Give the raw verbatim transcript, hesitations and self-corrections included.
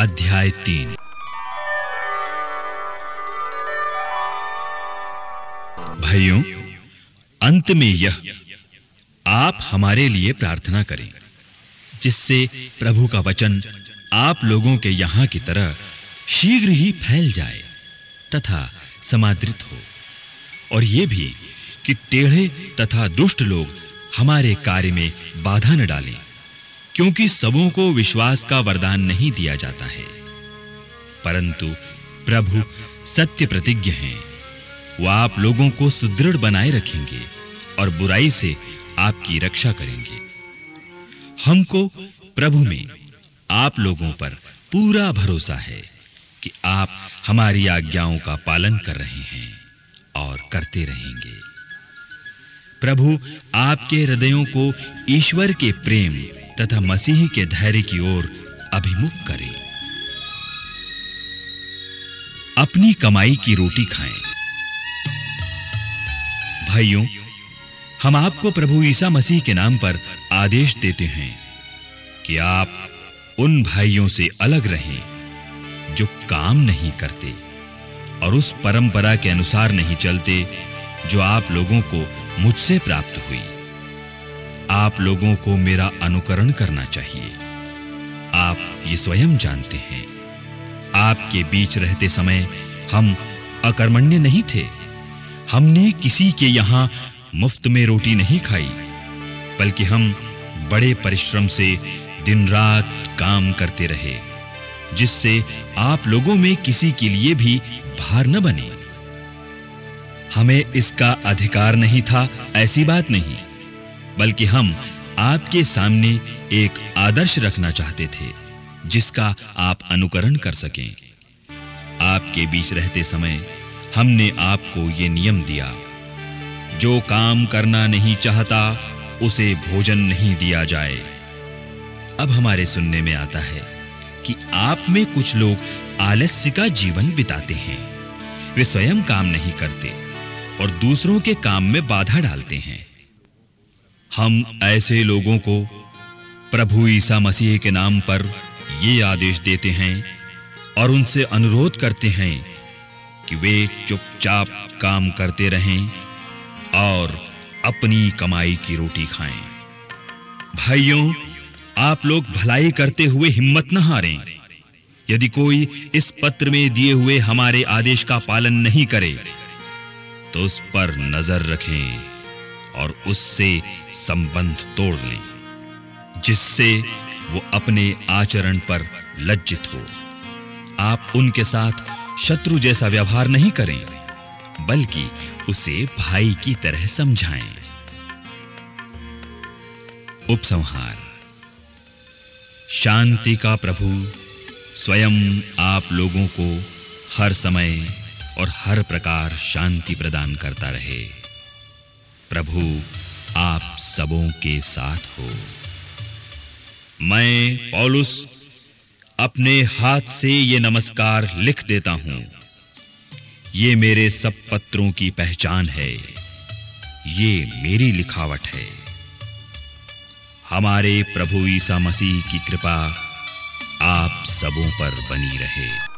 अध्याय तीन। भाइयों, अंत में यह, आप हमारे लिए प्रार्थना करें जिससे प्रभु का वचन आप लोगों के यहां की तरह शीघ्र ही फैल जाए तथा समादृत हो, और ये भी कि टेढ़े तथा दुष्ट लोग हमारे कार्य में बाधा न डालें, क्योंकि सबों को विश्वास का वरदान नहीं दिया जाता है, परंतु प्रभु सत्य प्रतिज्ञ हैं। वो आप लोगों को सुदृढ़ बनाए रखेंगे और बुराई से आपकी रक्षा करेंगे। हमको प्रभु में आप लोगों पर पूरा भरोसा है कि आप हमारी आज्ञाओं का पालन कर रहे हैं और करते रहेंगे। प्रभु आपके हृदयों को ईश्वर के प्रेम तथा मसीह के धैर्य की ओर अभिमुख करे। अपनी कमाई की रोटी खाएं। भाइयों, हम आपको प्रभु ईसा मसीह के नाम पर आदेश देते हैं कि आप उन भाइयों से अलग रहें जो काम नहीं करते और उस परंपरा के अनुसार नहीं चलते जो आप लोगों को मुझसे प्राप्त हुई। आप लोगों को मेरा अनुकरण करना चाहिए। आप ये स्वयं जानते हैं, आपके बीच रहते समय हम अकर्मण्य नहीं थे। हमने किसी के यहां मुफ्त में रोटी नहीं खाई, बल्कि हम बड़े परिश्रम से दिन रात काम करते रहे, जिससे आप लोगों में किसी के लिए भी भार न बने। हमें इसका अधिकार नहीं था, ऐसी बात नहीं, बल्कि हम आपके सामने एक आदर्श रखना चाहते थे जिसका आप अनुकरण कर सकें। आपके बीच रहते समय हमने आपको ये नियम दिया, जो काम करना नहीं चाहता उसे भोजन नहीं दिया जाए। अब हमारे सुनने में आता है कि आप में कुछ लोग आलस्य का जीवन बिताते हैं। वे स्वयं काम नहीं करते और दूसरों के काम में बाधा डालते हैं। हम ऐसे लोगों को प्रभु ईसा मसीह के नाम पर ये आदेश देते हैं और उनसे अनुरोध करते हैं कि वे चुपचाप काम करते रहें और अपनी कमाई की रोटी खाएं। भाइयों, आप लोग भलाई करते हुए हिम्मत न हारें। यदि कोई इस पत्र में दिए हुए हमारे आदेश का पालन नहीं करे तो उस पर नजर रखें और उससे संबंध तोड़ लें, जिससे वो अपने आचरण पर लज्जित हो। आप उनके साथ शत्रु जैसा व्यवहार नहीं करें, बल्कि उसे भाई की तरह समझाएं। उपसंहार। शांति का प्रभु स्वयं आप लोगों को हर समय और हर प्रकार शांति प्रदान करता रहे। प्रभु आप सबों के साथ हो। मैं पौलुस अपने हाथ से ये नमस्कार लिख देता हूं। ये मेरे सब पत्रों की पहचान है। ये मेरी लिखावट है। हमारे प्रभु ईसा मसीह की कृपा आप सबों पर बनी रहे।